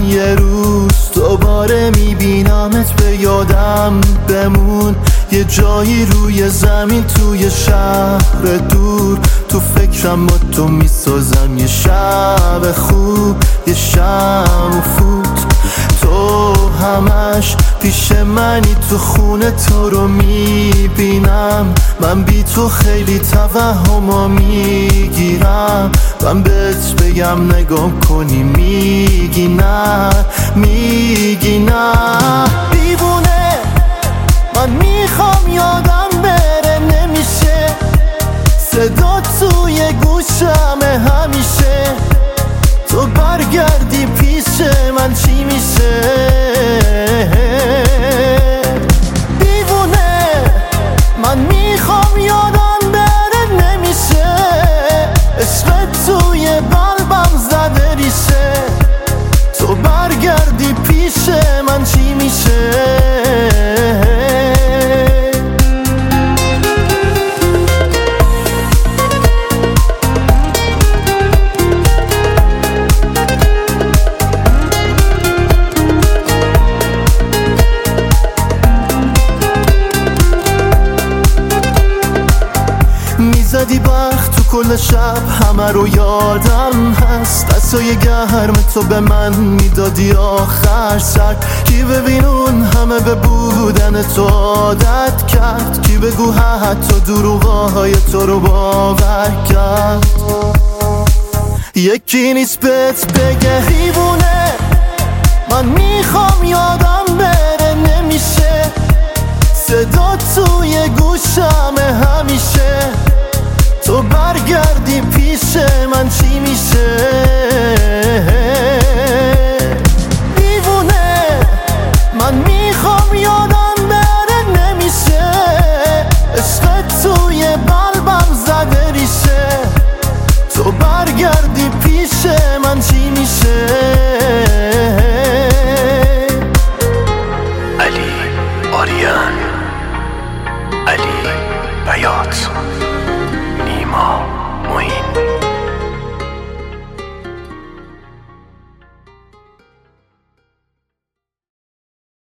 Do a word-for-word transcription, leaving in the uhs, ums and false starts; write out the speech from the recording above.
یه روز دوباره میبینمت به یادم بمون، یه جایی روی زمین توی شهر دور، تو فکرم با تو میسازم یه شب خوب، یه شم و فوت. تو همش پیش منی، تو خونه تو رو میبینم، من بی تو خیلی توهما میگیرم. من بهت بگم نگاه کنی میگی نه، میگی نه. دیوونه من میخوام یادم بره نمیشه، صدا توی گوشمه همیشه. تو برگردی پیش من چی میشه؟ دیوونه من میخوام یادم بره نمیشه، عشق توی قلبم زده ریشه. تو برگردی پیش من چی میشه؟ میزدی بخت تو کل شب، همه رو یادم هست. دستای گرم تو به من میدادی آخر سر. کی ببین اون همه به بودن تو عادت کرد، کی بگو حتی دروغای تو رو باور کرد. یکی نیست بهت بگه دیوونه من میخوام یادم بره نمیشه، صدا توی گوشمه همیشه. تو برگردی پیش من چی میشه؟ دیوونه من میخوام یادم بره نمیشه، عشق توی قلبم زده ریشه. تو برگردی پیش من چی میشه؟ علی آریان، علی بیات، نیما معین.